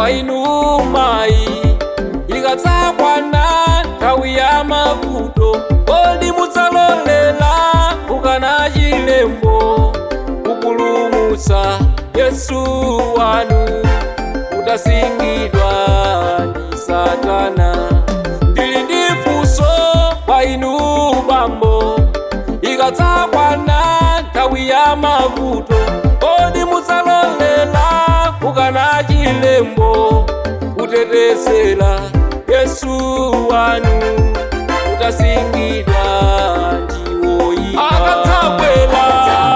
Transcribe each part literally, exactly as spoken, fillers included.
kwa inu mai ikadzakwana nthawi ya mavuto kodi mudzalolela kukana chilembo kupulumutsa Yesu wanu utasingidwa ndi Satana. Ndili ndi funso kwa inu bambo ikadzakwana nthawi ya mavuto kodi mudzalolela kukana chilembo kutetezera Yesu wanu utasingidwa ndi woyipa. Akatabwera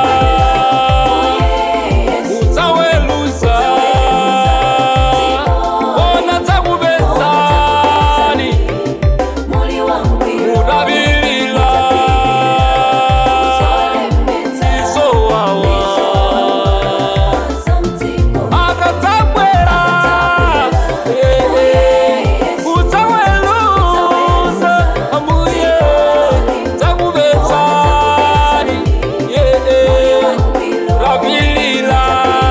mudzaweruza ona dzakupezani mudabilira izowawa. Akatabwera mudzaweruza ambuye dzakupezani mudabilira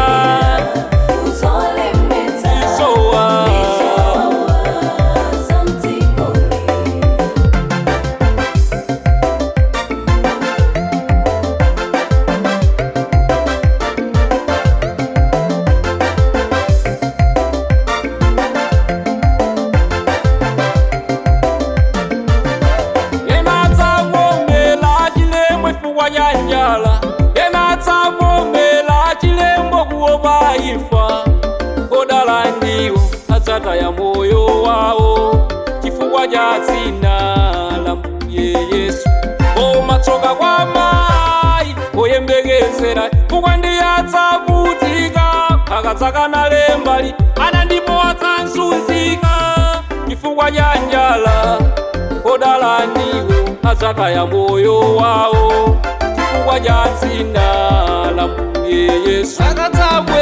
wanyanjala ena tsavomela chilembo kuopa imfa kodala ndiwo adzataya moyo wawo chifukwa cha dzina la Mbuye Yesu. Koma tsoka kwa mayi oyembekezera chifukwa ndiye adzavutika akadzakana lembali ana ndipo adzazunzika chifukwa cha njala kodala ndiwo adzataya moyo wawo chifukwa cha dzina la Mbuye Yesu. Akatabwera